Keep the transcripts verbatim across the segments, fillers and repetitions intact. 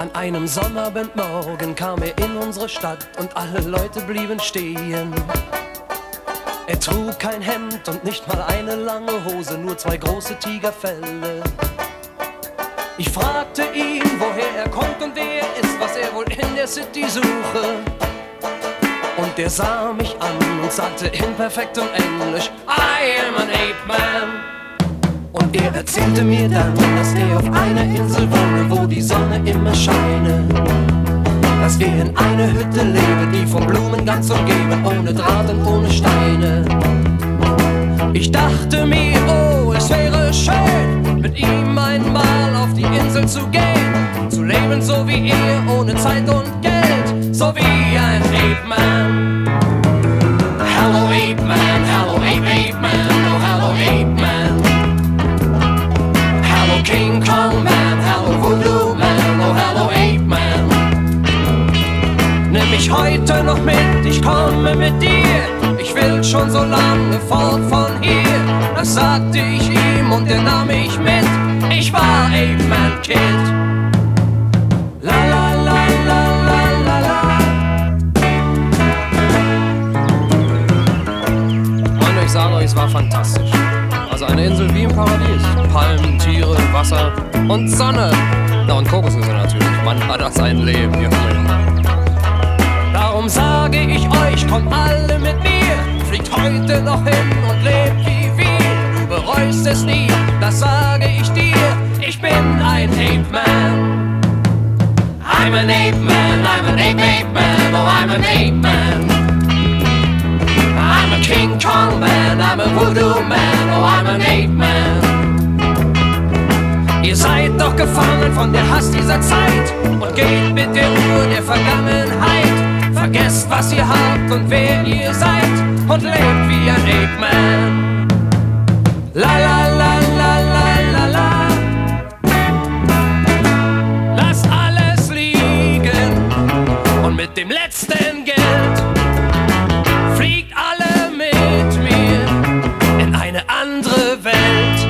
An einem Sommerabendmorgen kam er in unsere Stadt und alle Leute blieben stehen. Er trug kein Hemd und nicht mal eine lange Hose, nur zwei große Tigerfelle. Ich fragte ihn, woher er kommt und wer er ist, was er wohl in der City suche. Und er sah mich an und sagte in perfektem Englisch, I am an ape man. Und er erzählte mir dann, dass er auf einer Insel wohne, wo die Sonne immer scheine. Dass er in einer Hütte lebe, die von Blumen ganz umgeben, ohne Draht und ohne Steine. Ich dachte mir, oh, es wäre schön, mit ihm einmal auf die Insel zu gehen, zu leben so wie er, ohne Zeit und Geld, so wie ein Ape Man. Hello Ape Man, hello Ape Ape Man, oh hello Ape Man. Hello King Kong Man, hello Voodoo Man, oh hello Ape Man. Nimm mich heute noch mit, ich komme mit dir, ich will schon so lange fort von hier. Das sagte ich ihm und er nahm mich mit, ich war Ape Man Kid. La la la la la la la. Und ich sage euch, es war fantastisch. Also eine Insel wie im Paradies. Palmen, Tiere, Wasser und Sonne. Na und Kokosnüsse natürlich, man hat das ein Leben hier. Darum sage ich euch, kommt alle mit mir, fliegt heute noch hin und lebt wie wir. Du bereust es nie, das sage ich dir, ich bin ein Ape Man. I'm an Ape Man, I'm an Ape Ape Man, oh I'm an Ape Man. I'm a King Kong Man, I'm a Voodoo Man, oh I'm an Ape Man. Ihr seid doch gefangen von der Hast dieser Zeit und geht mit der Uhr der Vergangenheit. Vergesst, was ihr habt und wer ihr seid und lebt wie ein Ape Man. La la la la la la la. Lasst alles liegen und mit dem letzten Geld fliegt alle mit mir in eine andere Welt.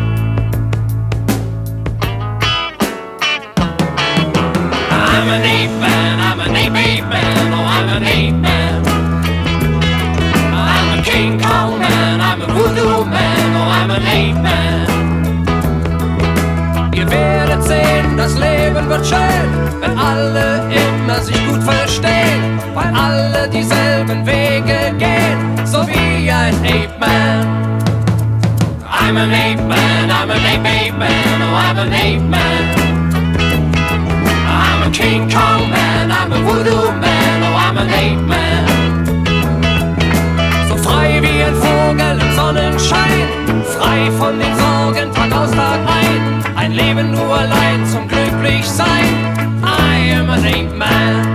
I'm an Ape Man, I'm an Ape Ape Man, oh I'm an Ape Man. I'm a King Kong Man, I'm a Voodoo Man, oh I'm an Ape Man. Ihr werdet sehen, das Leben wird schön, wenn alle immer sich gut verstehen, weil alle dieselben Wege gehen, so wie ein Ape Man. I'm an Ape Man, I'm an Ape Ape Man, oh I'm an Ape Man. I'm a King Kong Man, I'm a Voodoo Man, oh I'm an Ape Man. So frei wie ein Vogel im Sonnenschein, frei von den Sorgen Tag aus Tag ein, ein Leben nur allein zum Glücklichsein. I am an Ape Man.